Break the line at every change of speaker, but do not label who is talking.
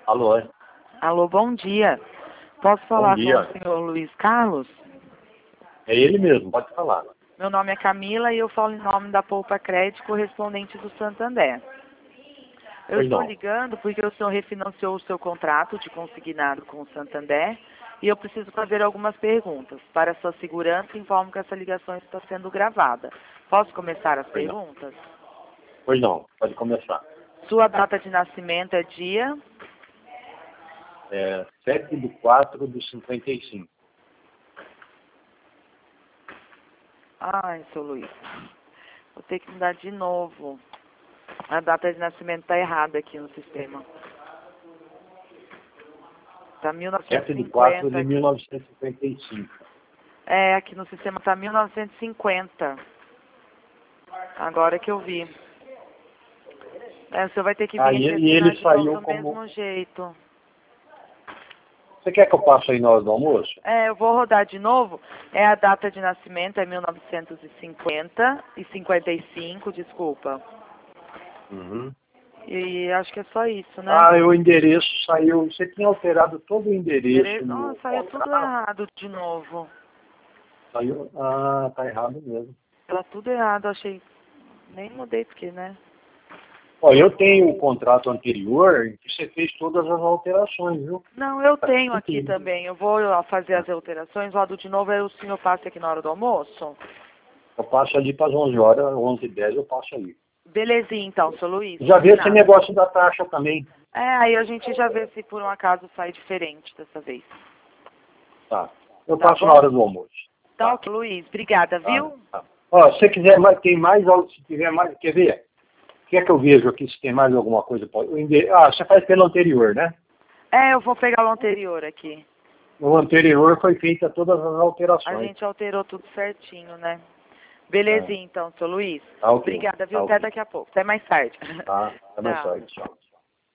Alô,
Alô, bom dia. Posso
bom
falar com
dia.
o senhor Luiz Carlos?
É ele mesmo, pode falar.
Meu nome é Camila e eu falo em nome da Poupa Crédito correspondente do Santander. Eu
Pois
estou
não.
ligando porque o senhor refinanciou o seu contrato de consignado com o Santander e eu preciso fazer algumas perguntas. Para sua segurança, informo que essa ligação está sendo gravada. Posso começar as
Pois não.
perguntas?
Pois não, pode começar.
Sua data de nascimento é dia?
7/4/55.
Ai, seu Luiz, vou ter que mudar de novo. A data de nascimento está errada aqui no sistema. Tá 1950 aqui.
7/4/1955.
É, aqui no sistema tá 1950. Agora que eu vi. É, o senhor vai ter que vir
E
retirar
ele
de novo
saiu
do
como...
mesmo jeito.
Você quer que eu passe aí na hora do almoço?
É, eu vou rodar de novo. É a data de nascimento, é 1950 e 55, desculpa.
Uhum.
E acho que é só isso, né?
Ah, o endereço saiu... Você tinha alterado todo o endereço
Nossa,
no
saiu tudo
contrato?
errado de novo.
Saiu... Ah, tá errado mesmo.
Tá tudo errado, achei. Nem mudei porque, né?
Ó, eu tenho o contrato anterior em que você fez todas as alterações, viu?
Não, eu
Tá
tenho aqui
aqui.
também. Eu vou lá fazer as alterações, rodo de novo, aí o senhor passa aqui na hora do almoço?
Eu passo ali para as 11 horas, 11h10 eu passo ali.
Belezinha, então, seu Luiz.
Já vi esse
Combinado.
negócio da taxa também.
É, aí a gente já vê se por um acaso sai diferente dessa vez.
Tá. Eu
Tá
passo na
bom?
hora do almoço.
Tá,
Tá.
ok, Luiz. Obrigada,
Tá.
viu?
Tá. Ó, se você quiser mais, tem mais, se tiver mais, quer ver? Quer que eu veja aqui se tem mais alguma coisa? Você faz pelo anterior, né?
É, eu vou pegar o anterior aqui.
No anterior foi feita todas as
A
alterações.
gente alterou tudo certinho, né?
É.
Belezinha, então, seu Luiz.
Tá ok.
Obrigada, viu?
Tá
Até
ok.
daqui a pouco. Até mais tarde.
Tá. Até mais
Tchau.
tarde. Tchau.